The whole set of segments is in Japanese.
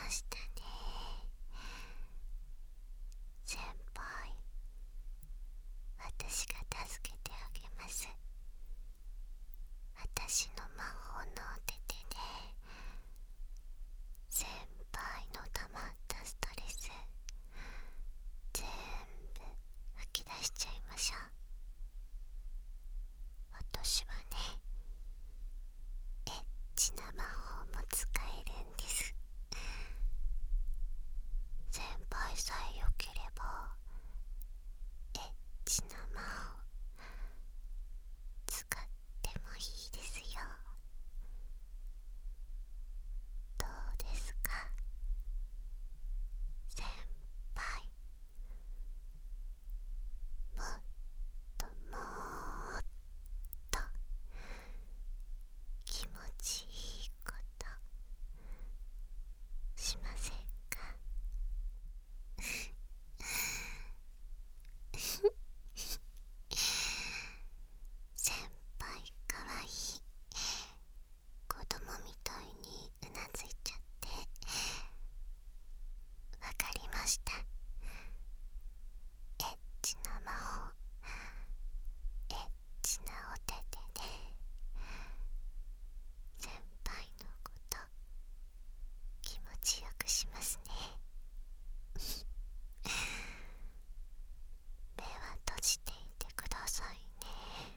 ましたね。先輩、私が助けてあげます。私の魔法のお手手で先輩の溜まったストレス全部吐き出しちゃいましょう。私はね、エッチな魔法も使えるんです。先輩さえ良ければエッチな魔法使ってもいいですよ。どうですか先輩。もっともっと気持ちいいことしませんか？先輩かわいい。子供みたいにうなずいちゃってわかりました。エッチな魔法、エッチなお手手で先輩のこと気持ちよくしますね。目は閉じていてくださいね。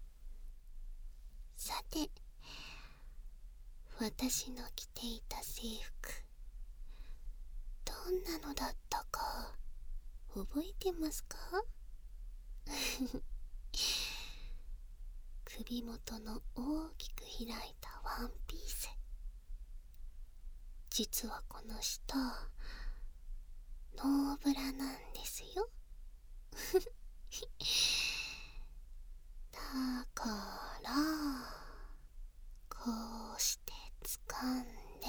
さて、私の着ていた制服、どんなのだったか覚えてますか？首元の大きく開いたワンピース。実はこの下、ノーブラなんですよ。だから、こうして掴んで、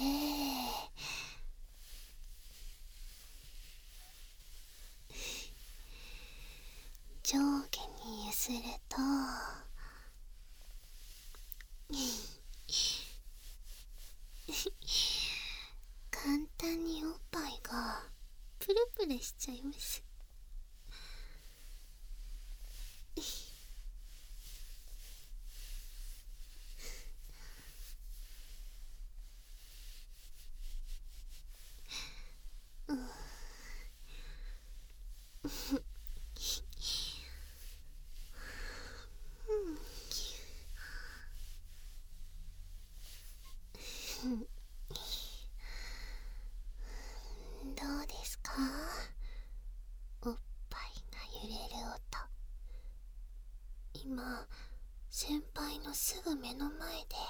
上下に揺すると簡単におっぱいがプルプルしちゃいます。どうですか？おっぱいが揺れる音。今、先輩のすぐ目の前で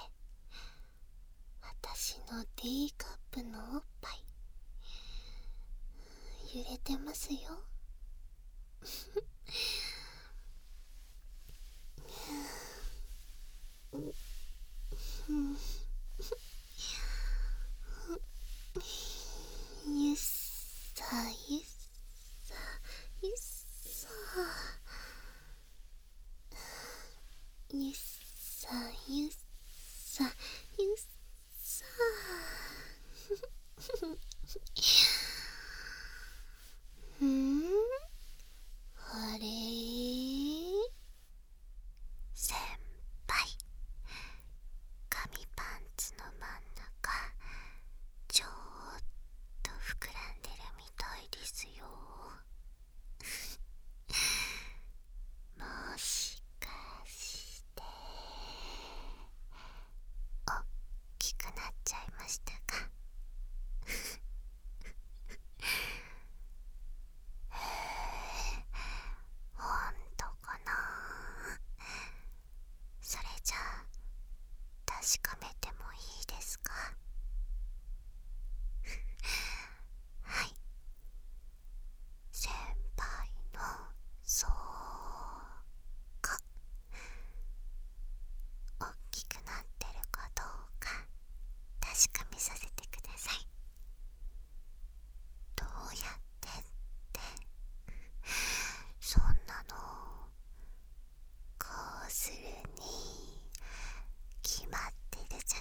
私の D カップのおっぱい揺れてますよ。ゆっさゆっさゆっさゆっさゆっさゆっさあれ先輩、紙パンツの真ん中ちょっと膨らんでるみたいですよ。もしかしておっきくなっちゃいましたか？ほんとかな？それじゃあ確かめてもいいですか？はい、先輩のそうか大きくなってるかどうか確かめさせてください。どうやってってそんなのこうするに決まってるじゃ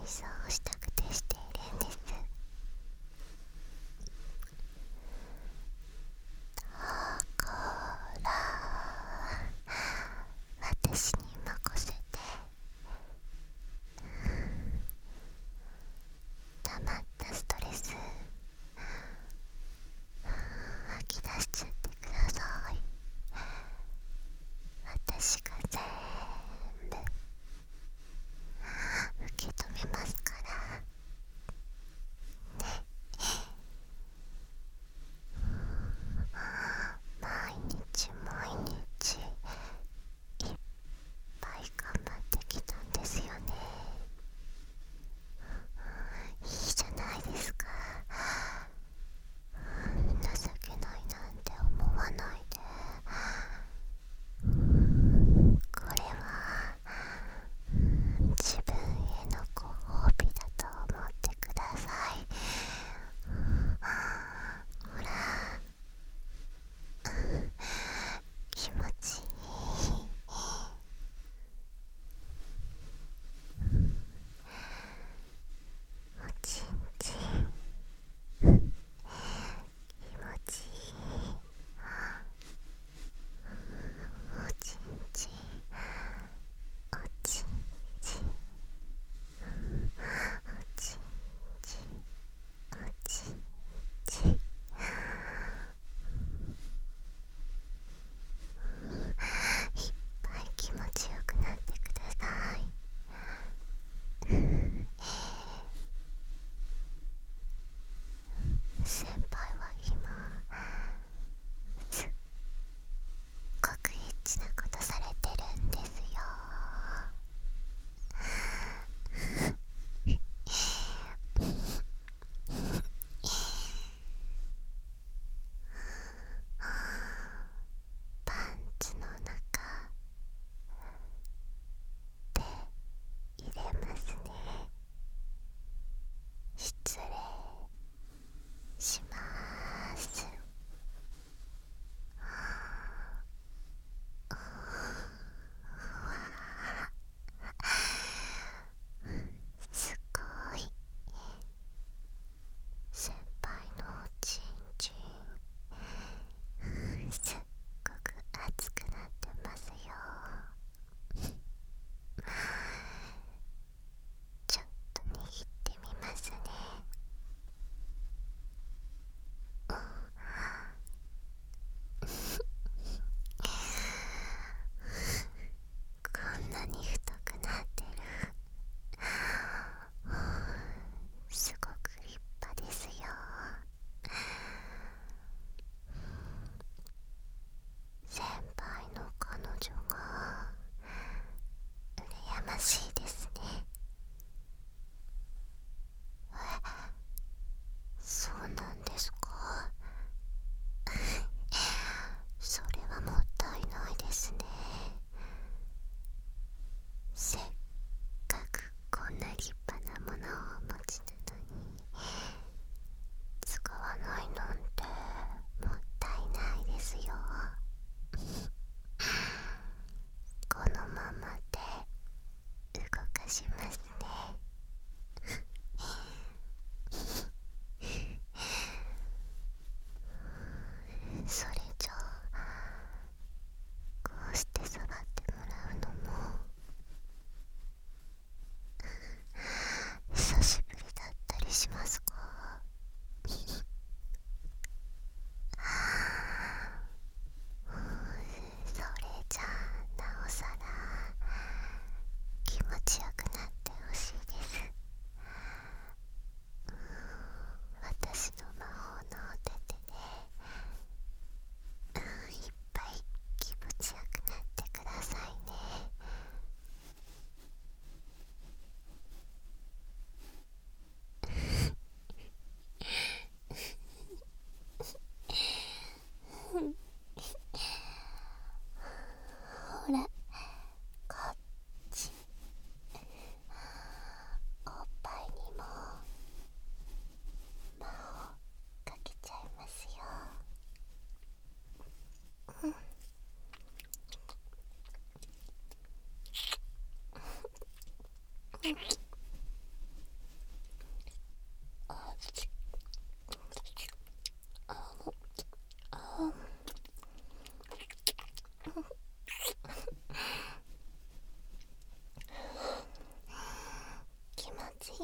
そうしたくてしているんです。だから私に任せて、溜まったストレス吐き出しちゃってください。私が全部受け止めますから。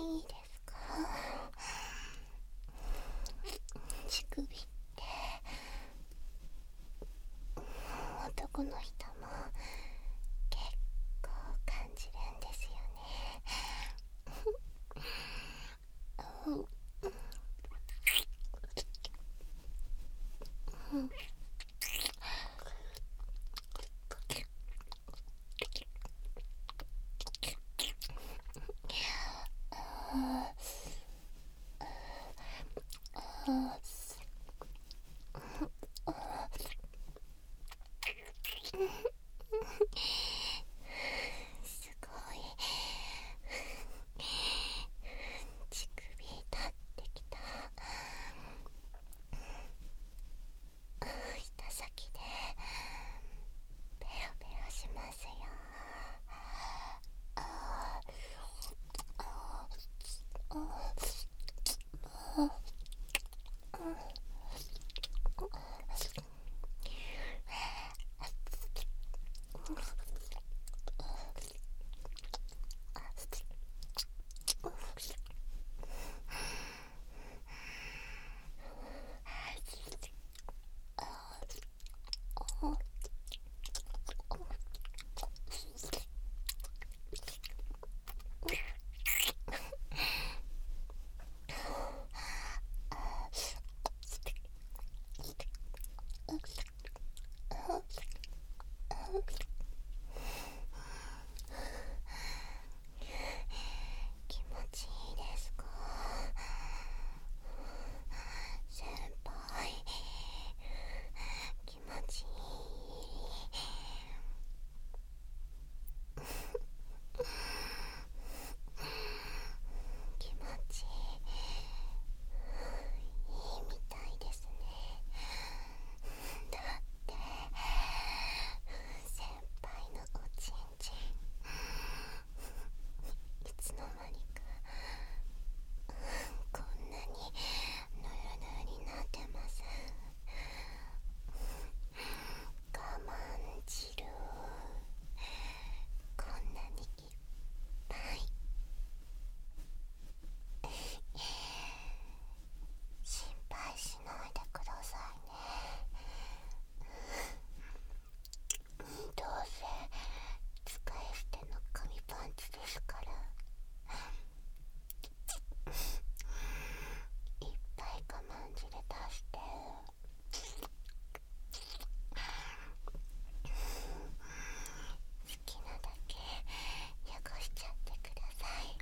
いいですか？乳首って男の人も結構感じるんですよね。すごい乳首立ってきた。舌先でペロペロしますよ。気持ちいいですか？先輩、気持ちいい。気持ちいいみたいですね。だって先輩のおちんちんいつの間にかこんなにぬるぬるになってます。我慢汁こんなにいっぱい。心配しないでくださいね。どうせ使い捨ての紙パンツですから。いっぱい我慢汁出して、好きなだけ汚しちゃってください。